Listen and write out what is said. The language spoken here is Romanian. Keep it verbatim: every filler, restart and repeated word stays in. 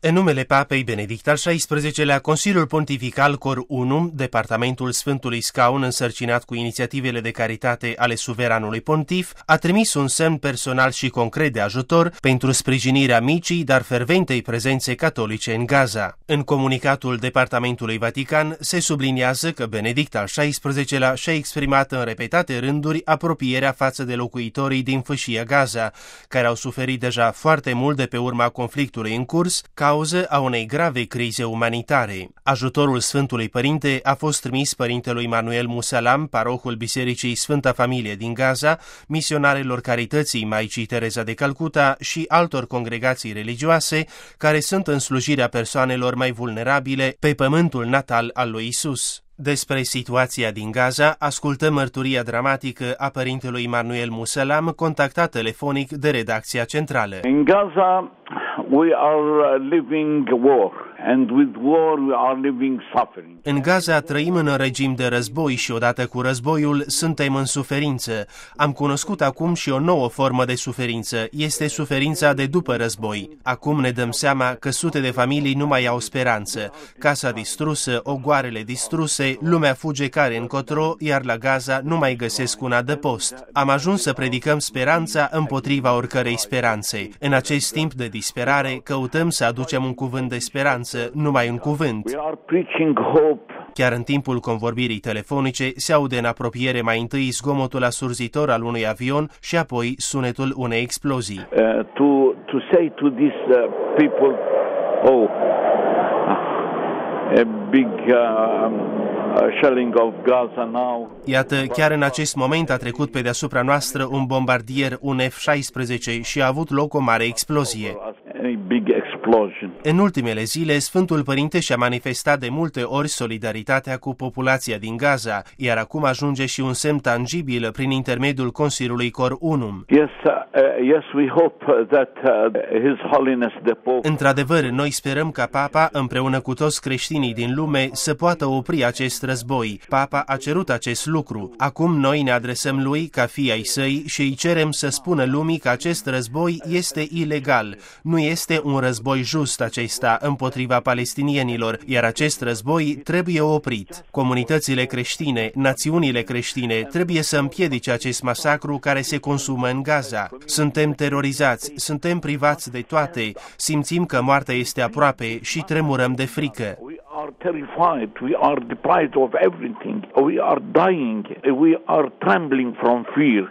În numele Papei Benedict al șaisprezecelea-lea, Consiliul Pontifical Cor Unum, Departamentul Sfântului Scaun însărcinat cu inițiativele de caritate ale suveranului pontif, a trimis un semn personal și concret de ajutor pentru sprijinirea micii, dar ferventei prezențe catolice în Gaza. În comunicatul Departamentului Vatican se subliniază că Benedict al șaisprezecelea-lea și-a exprimat în repetate rânduri apropierea față de locuitorii din fâșia Gaza, care au suferit deja foarte mult de pe urma conflictului în curs, cauză a unei grave crize umanitare. Ajutorul Sfântului Părinte a fost trimis părintelui Manuel Musalam, parohul Bisericii Sfânta Familie din Gaza, misionarelor Carității Maicii Tereza de Calcuta și altor congregații religioase care sunt în slujirea persoanelor mai vulnerabile pe pământul natal al lui Isus. Despre situația din Gaza, ascultăm mărturia dramatică a părintelui Manuel Musalam, contactat telefonic de redacția centrală. In Gaza, we are living war, and with war we are living suffering. În Gaza trăim în regim de război și odată cu războiul suntem în suferință. Am cunoscut acum și o nouă formă de suferință, este suferința de după război. Acum ne dăm seama că sute de familii nu mai au speranță. Casa distrusă, ogoarele distruse, lumea fuge care încotro, iar la Gaza nu mai găsesc un adăpost. Am ajuns să predicăm speranța împotriva oricărei speranțe. În acest timp de disperare căutăm să aducem un cuvânt de speranță, numai un cuvânt. We are preaching hope. Chiar în timpul convorbirii telefonice se aude în apropiere mai întâi zgomotul asurzitor al unui avion și apoi sunetul unei explozii. Uh, to to say to these uh, people, oh, a big uh, shelling of Gaza now. Iată, chiar în acest moment a trecut pe deasupra noastră un bombardier, un F șaisprezece, și a avut loc o mare explozie. În ultimele zile, Sfântul Părinte și-a manifestat de multe ori solidaritatea cu populația din Gaza, iar acum ajunge și un semn tangibil prin intermediul Consiliului Cor Unum. Yes, uh, yes, we hope that uh, His Holiness the Pope. Într-adevăr, noi sperăm ca Papa, împreună cu toți creștinii din lume, să poată opri acest război. Papa a cerut acest lucru. Acum noi ne adresăm lui ca fii ai săi și îi cerem să spună lumii că acest război este ilegal. Nu este un război just acesta împotriva palestinienilor, iar acest război trebuie oprit. Comunitățile creștine, națiunile creștine trebuie să împiedice acest masacru care se consumă în Gaza. Suntem terorizați, suntem privați de toate, simțim că moartea este aproape și tremurăm de frică. We are terrified, we are deprived of everything, we are dying, we are trembling from fear.